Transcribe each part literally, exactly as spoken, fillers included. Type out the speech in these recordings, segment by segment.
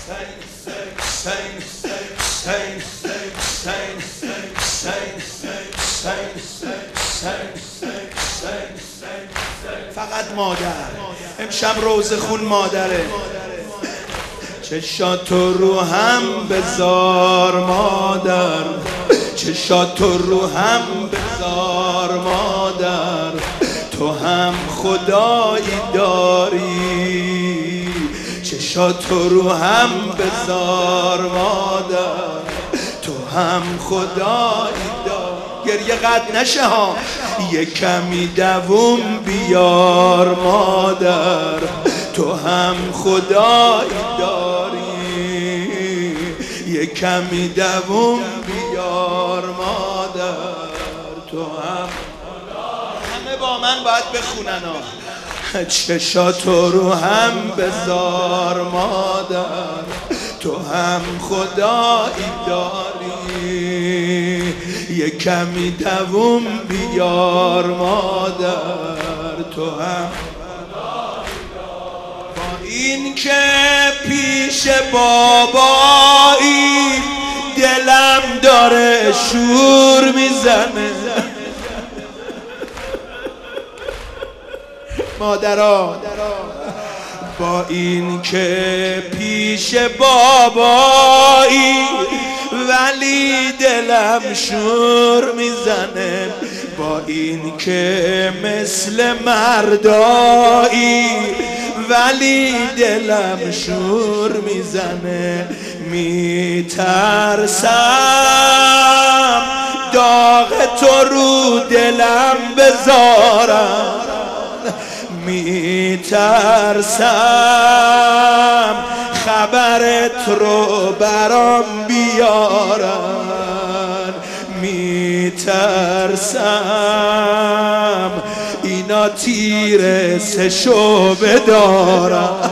فقط مادر امشب روزه خون مادره. چشاتو رو هم بذار مادر، چشاتو رو هم بذار مادر، تو هم خدایی داری. چشاتو رو هم بذار مادر، تو هم خدایی داری. گریه قد نشه ها، یه کمی دووم بیار مادر، تو هم خدایی داری. یه کمی دووم بیار مادر، تو هم. همه با من باید بخونن ها. چشاتو رو هم بذار مادر، تو هم خدایی داری. یه کمی دووم بیار مادر، تو هم. با این که پیش بابایی دلم داره شور میزنه. مادرها با این که پیش بابایی ولی دلم شور میزنه. با این که مثل مردایی ولی دلم شور میزنه. میترسم داغ تو رو دلم بذارم، میترسم خبرت رو برام بیارن. میترسم اینا تیر سشو بدارن.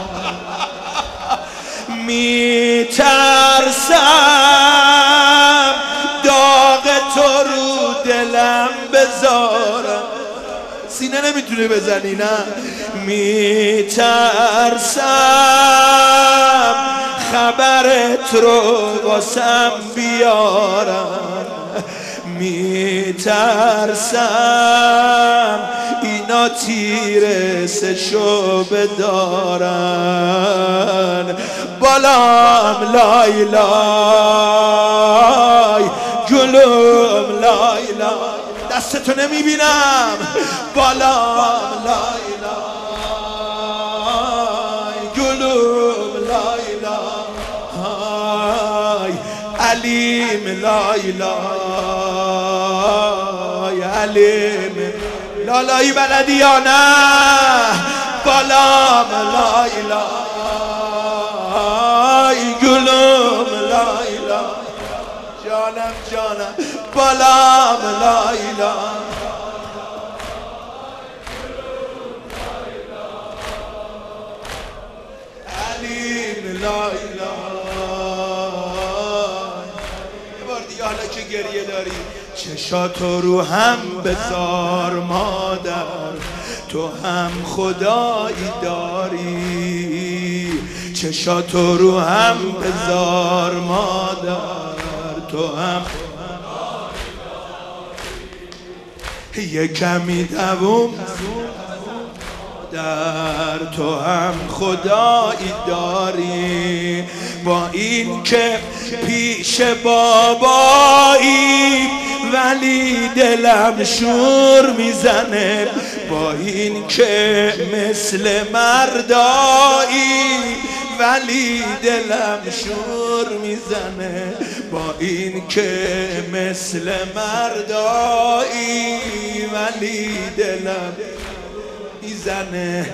میترسم داغ تو رو دلم بذارم. سینه نمیتونه بزنی نه. میترسم خبرت رو واسم بیارن. میترسم اینا تیر سشو بدارن. بالام لای لای گلوم لای لای، دستتو نمیبینم. بالام لای لای گلوم لای لای، علیم لای لای علیم. لالایی بلدی یا نه؟ بالام لای لای گلوم لای لای، جانم جانم بالام لای لای. علیم لای لای. یه بار دیگه حالا که گریه داری. چشاتو رو هم بذار مادر، تو هم خدایی داری. چشاتو رو هم بذار مادر، تو هم. یه کمی دووم در، تو هم خدایی داری. با این که پیش بابایی ولی دلم شور میزنه. با این که مثل مردایی ولی دلم شور میزنه. با این که مثل مردایی ولی دلم میزنه.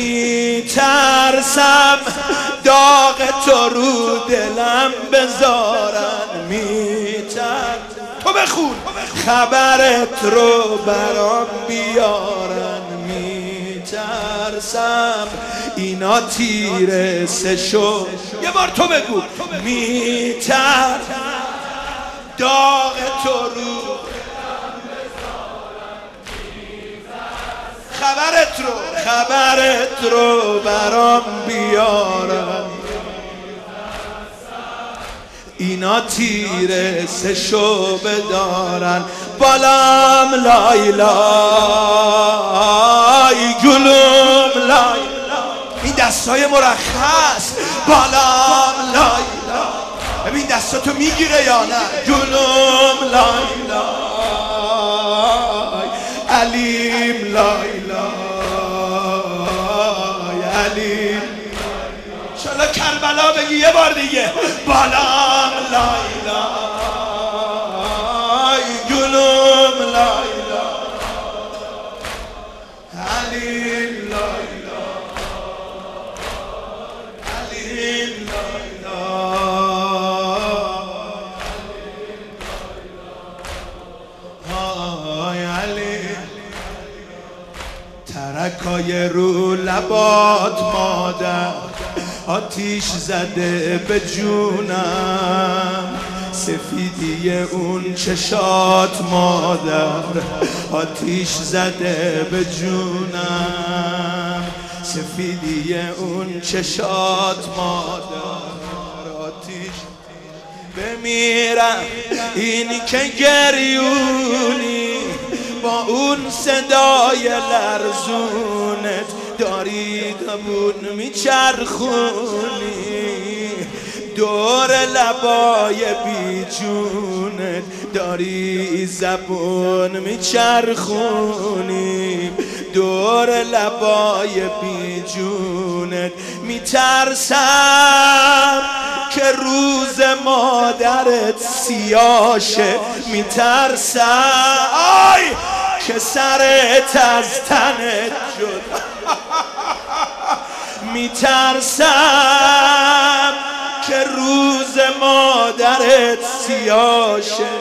میترسم داغ تو رو دلم بذارن. میترسم تو بخون خبرت رو برام بیارن. میترسم اینا تیر سشو. یه بار تو بگو. میترسم داغ تو رو خبرت رو خبرت رو برام بیارن. اینا تیر سه شعبه دارن بالام لای لای گلوم لای این دستای مرخص بالام لای لای ببین دستاتو میگیره یا نه گلوم لای لای علیم لای لای علیم شالا کربلا بگی یه بار دیگه بالام لای لای گلوم لای لای علیم لای ترکای رو لبات مادر آتیش زده به جونم سفیدی اون چشات مادر آتیش زده به جونم سفیدی اون چشات مادر آتیش بمیرم این که گریونی با اون صدای لرزونت داری دبون میچرخونی دور لبای بی جونت داری زبون میچرخونی دور لبای بی جونت میترسم که روز مادرت سیاشه میترسم آی که سرت از تنت شد میترسم که روز مادرت سیاشه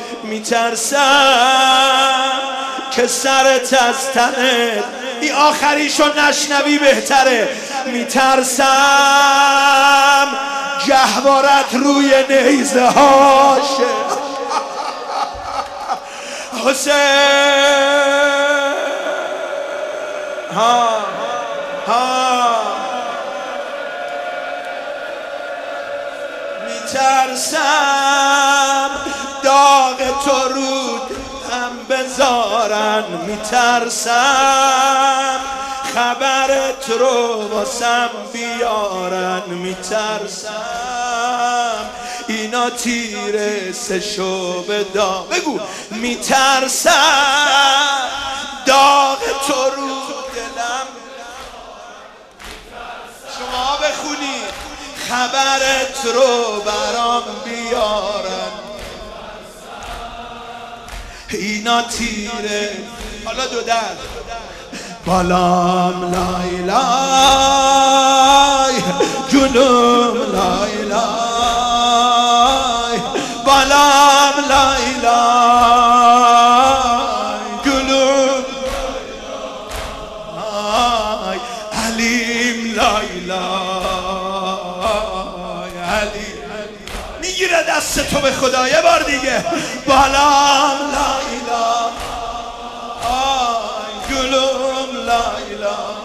میترسم که سرت از تنت این آخریشو نشنوی بهتره میترسم گهوارت روی نیزه هاشه حسین ها ها میترسم داغ تو رو هم بذارن میترسم خبرت رو واسم بیارن میترسم اینا تیر سه شعبه دا بگو میترسم داغ تو رو دلم شما بخونی خبرت رو برام بیارن اینا تیره حالا دو درد بالام لای لای جنوم لای لای بالام لای لای جنوم لای علیم لای لای علیم میگیره دست تو به خدا یه بار دیگه بالام لای لای گلوم لای لای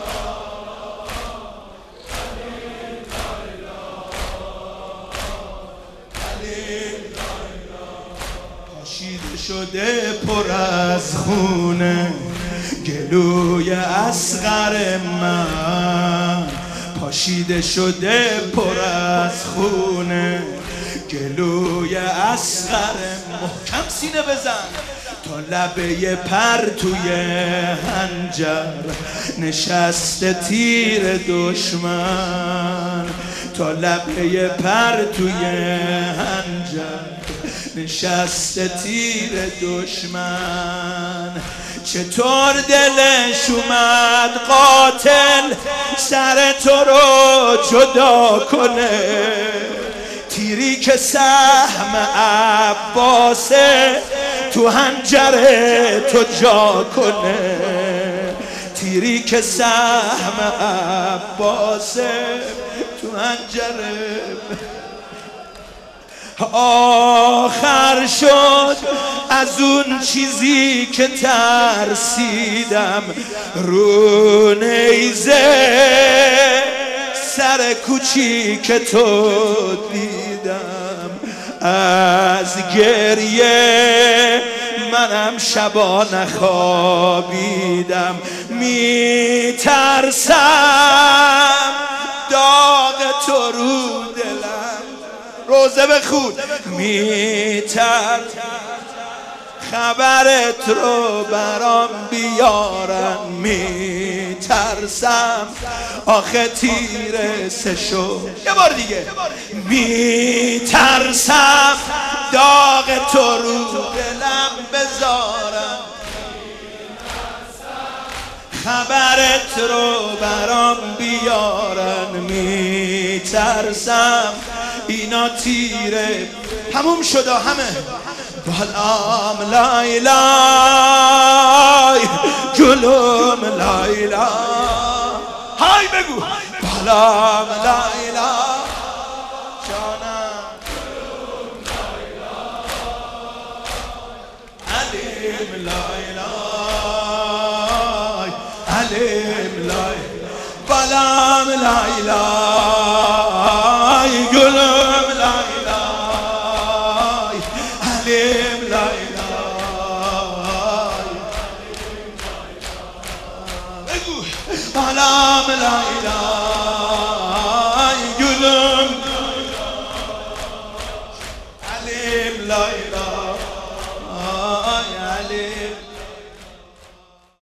پاشیده شده پر از خونه گلوی اصغر من پاشیده شده پر از خونه گلوی اصغر محکم سینه بزن تا لبه پرتوی هنجر نشسته تیر دشمن تا لبه پرتوی هنجر نشسته تیر دشمن چطور دلش اومد قاتل سر تو رو جدا کنه تیری که سهم عباسه تو هنجره تو جا کنه تیری که سهم عباسه تو هنجره آخر شد از اون چیزی که ترسیدم رو نیزه سر کوچیک تو دیدم از گریه منم شبا نخوابیدم، میترسم داغ تو رو دلم. روزه بخون. میترسم خبرت رو برام بیارن، میترسم آخه تیره سه شو. یه بار دیگه. میترسم داغ تو رو دلم بذارن، خبرت رو برام بیارن، میترسم اینا تیره. تموم شده همه. بالام لایلای جلوم لایلا. های بگو. بالام لایلا جانم علیم لایلای علیم لای. بالام لایلای جلوم لایلای علیم بالام لایلا